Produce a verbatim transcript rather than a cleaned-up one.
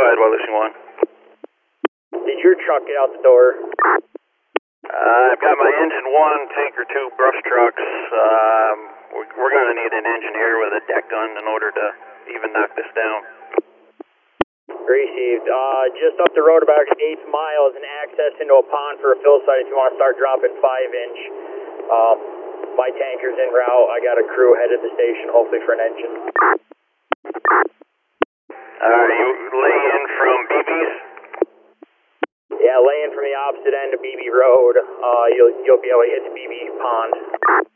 ahead, Weather one. Did your truck get out the door? Uh, I've got my engine one, tanker two brush trucks. Um, we're we're going to need an engineer with a deck gun in order to even knock this down. Received. Uh, just up the road about eight miles and access into a pond for a fill site if you want to start dropping five inch. Um, my tanker's en route. I got a crew headed to the station, hopefully for an engine. Alright, you lay in from B B's? Yeah, laying from the opposite end of B B Road. Uh, you'll you'll be able to hit the B B pond.